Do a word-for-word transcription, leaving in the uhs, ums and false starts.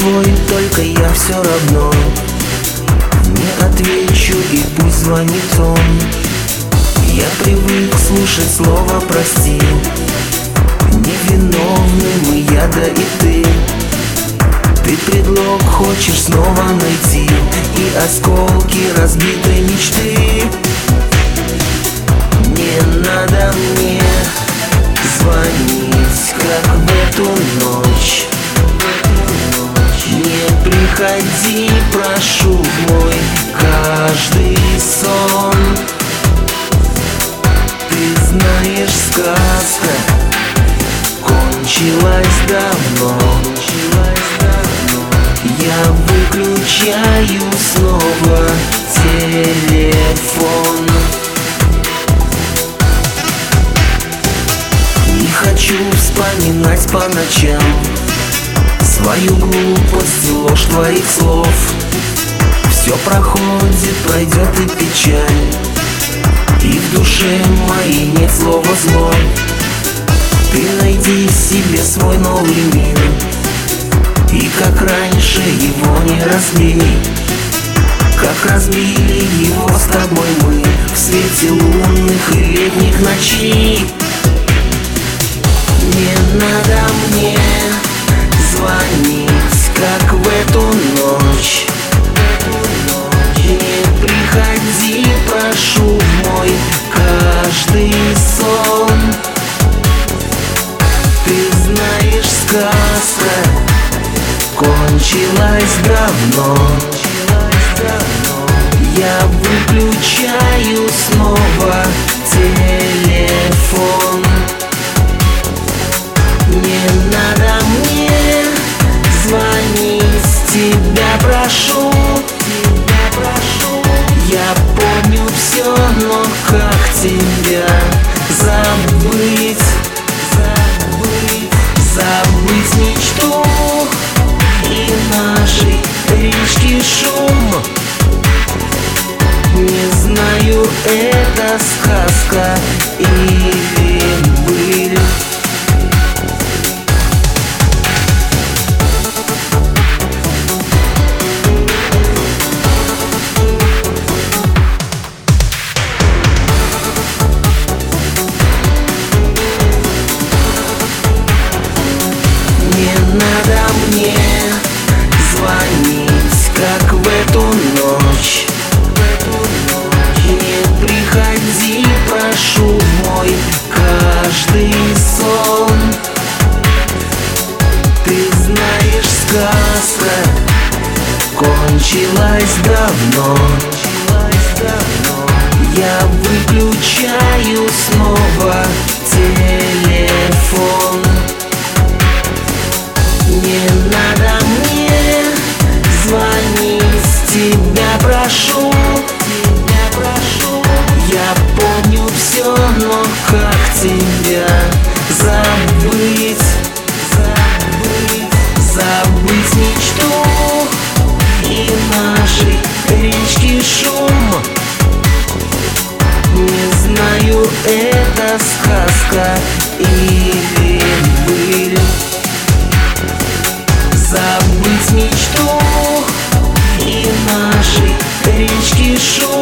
твой, только я все равно не отвечу, и пусть звонит он. Я привык слушать слово «прости». Невиновны мы, я да и ты. Ты предлог хочешь снова найти, и осколки разбитой мечты. Не надо мне звонить, как в эту ночь. Не приходи, прошу, в мой каждый сон. Ты знаешь, сказка кончилась давно. Я выключаю снова телефон. Не хочу вспоминать по ночам свою глупость и ложь твоих слов. Все проходит, пройдет и печаль, и в душе моей нет слова зло. Ты найди себе свой новый мир, и как раньше его не разбей, как разбили его с тобой мы в свете лунных и летних ночей. Не надо мне звонить, как в эту ночь. Не приходи, прошу, в мой каждый сон. Ты знаешь, сказка кончилась давно. Я выключаю снова телефон. Не надо мне звонить, тебя прошу. Я помню все, но как тебя забыть? Забыть мечту и нашей речки шум. Не знаю, это сказка или быль. Не надо мне звонить, как в эту ночь. Не приходи, прошу, в мой каждый сон. Ты знаешь, сказка кончилась давно. Я выключаю снова телефон. Не надо мне звонить, тебя прошу. Я помню все, но как тебя забыть? Забыть мечту и нашей речки шум. Не знаю, это сказка или быль. Забыть мечту и нашей речки шум.